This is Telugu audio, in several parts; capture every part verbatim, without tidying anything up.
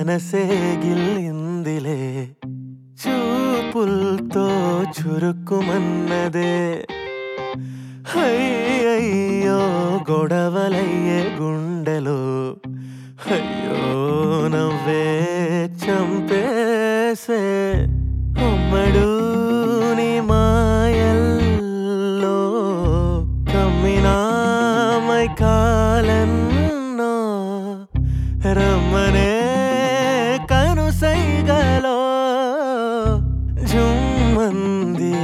మనసే గిల్లిందిలే చూపుల్తో చురుక్కుమన్నదే అయ్యయ్యో గొడవలయ్యే గుండెలో అయ్యో నవ్వే చంపేసే అమ్మడు నీ మాయల్లో కమ్మినా మై కాలన్నో రమ్మనే కనుసైగలో జుమ్మంది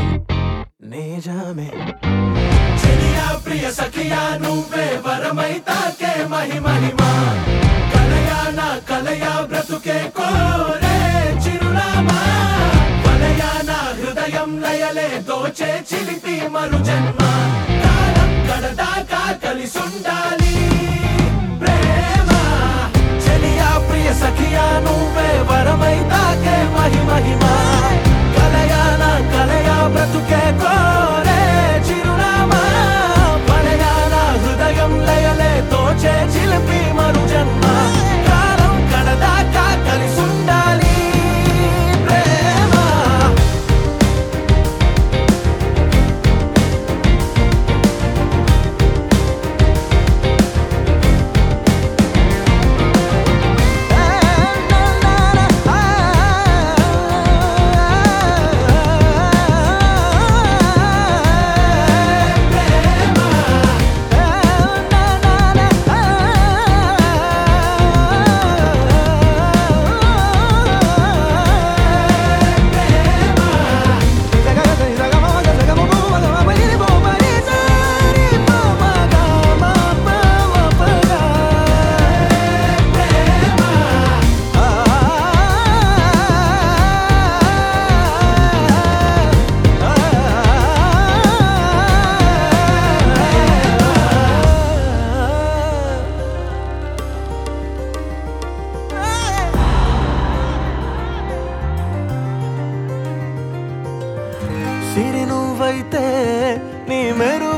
నిజమే చెలియా ప్రియ సఖియా నువ్వే వరమై తాకే మహిమహిమా కలయా నా కలయా బ్రతుకే కోరే చిరునామా వలయా నా హృదయం లయలే దోచే చిలిపి మరు జన్మ కాలం గడదాకా కలిసుండాలి ప్రేమ చెలియా ప్రియ సఖియా నువ్వే వరమై తాకే మహిమహిమా కలయా నా కలయా బ్రతుకే కోరే చిరునామా వలయా నా హృదయం లయలే దోచే చిలిపి మరు జన్మ కాలం గడదాకా కలిసుండాలి ప్రేమ సిరి నువ్వైతే నీ మెరు